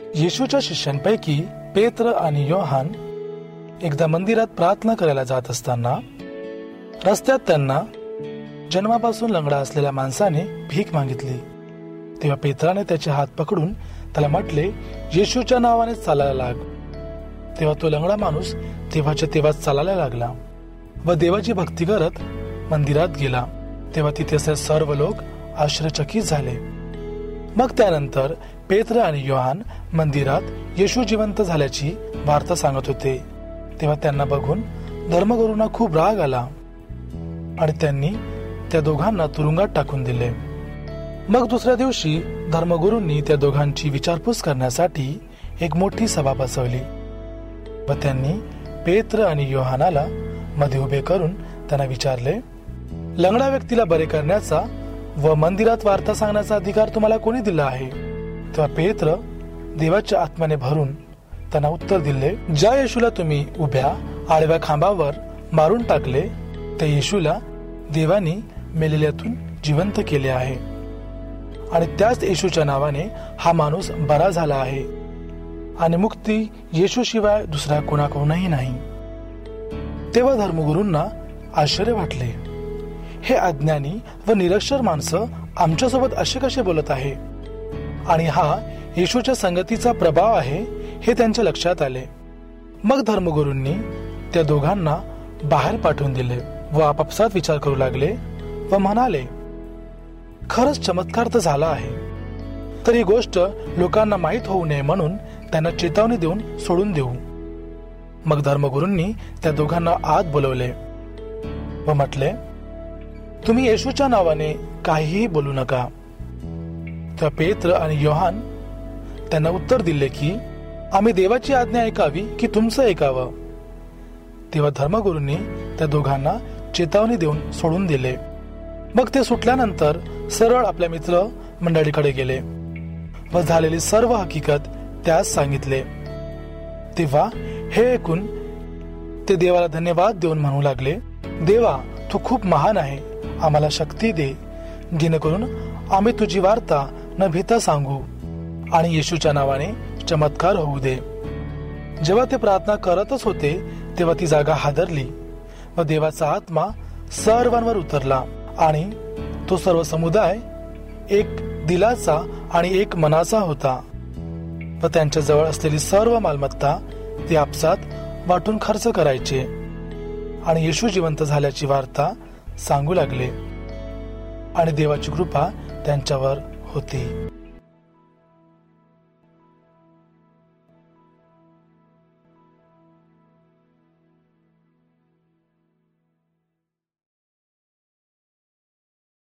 येशूच्या शिष्यांपैकी पेत्र आणि योहान एकदा मंदिरात प्रार्थना करायला जात असताना रस्त्यात त्यांना जन्मापासून लंगडा असलेल्या माणसाने भीक मागितली. तेव्हा पेत्राने त्याचे हात पकडून त्याला म्हटले, येशूच्या नावाने चालायला लाग. तेव्हा तो लंगडा माणूस तेव्हाच्या तेव्हाच चालायला लागला व देवाची भक्ती करत मंदिरात गेला. तेव्हा तिथे असे सर्व लोक आश्चर्यचकित झाले. मग त्यानंतर पेत्र आणि योहान मंदिरात येशू जिवंत झाल्याची वार्ता सांगत होते. तेव्हा त्यांना बघून धर्मगुरूंना खूप राग आला आणि त्यांनी त्या दोघांना तुरुंगात टाकून दिले. मग दुसऱ्या दिवशी धर्मगुरूंनी त्या दोघांची विचारपूस करण्यासाठी एक मोठी सभा बसवली व त्यांनी पेत्र आणि योहानाला मध्ये उभे करून त्यांना विचारले, लंगडा व्यक्तीला बरे करण्याचा व मंदिरात वार्ता सांगण्याचा अधिकार तुम्हाला कोणी दिला आहे? तेव्हा पेत्र देवाच्या आत्म्याने भरून त्यांना उत्तर दिले, ज्या येशूला तुम्ही उभ्या आडव्या खांबावर मारून टाकले त्या येशूला देवानी मेलेल्यातून जिवंत केले आहे आणि त्याच येशूच्या नावाने हा माणूस बरा झाला आहे आणि मुक्ती येशू शिवाय दुसऱ्या कोणाकडूनही नाही. तेव्हा धर्मगुरूंना आश्चर्य वाटले. हे अज्ञानी व निरक्षर माणसं आमच्यासोबत असे कसे बोलत आहे आणि हा येशूच्या संगतीचा प्रभाव आहे हे त्यांच्या लक्षात आले. मग धर्मगुरूंनी त्या दोघांना बाहेर पाठवून दिले व आपापसात विचार करू लागले व म्हणाले, खरंच चमत्कार तर झाला आहे, तर ही गोष्ट लोकांना माहीत होऊ नये म्हणून त्यांना चेतावणी देऊन सोडून देऊ. मग धर्मगुरूंनी त्या दोघांना आत बोलवले व म्हटले, तुम्ही येशूच्या नावाने काहीही बोलू नका. तर पेत्र आणि योहान त्यांना उत्तर दिले की आम्ही देवाची आज्ञा ऐकावी की तुमचं ऐकावं? तेव्हा धर्मगुरूंनी त्या दोघांना चेतावणी देऊन सोडून दिले. मग ते सुटल्यानंतर सरळ आपल्या मित्र मंडळीकडे गेले व झालेली सर्व हकीकत त्यास सांगितले. तेव्हा हे ऐकून ते देवाला धन्यवाद देऊन म्हणू लागले, देवा तू खूप महान आहे, आम्हाला शक्ती दे जेणेकरून आम्ही तुझी वार्ता न भीता सांगू आणि येशूच्या नावाने चमत्कार होऊ दे. जेव्हा ते प्रार्थना करतच होते तेव्हा ती जागा हादरली व देवाचा आत्मा सर्वांवर उतरला आणि तो सर्व समुदाय एक दिलाचा आणि एक मनाचा होता व त्यांच्या जवळ असलेली सर्व मालमत्ता ते आपसात वाटून खर्च करायचे आणि येशू जिवंत झाल्याची वार्ता सांगू लागले आणि देवाची कृपा त्यांच्यावर होती.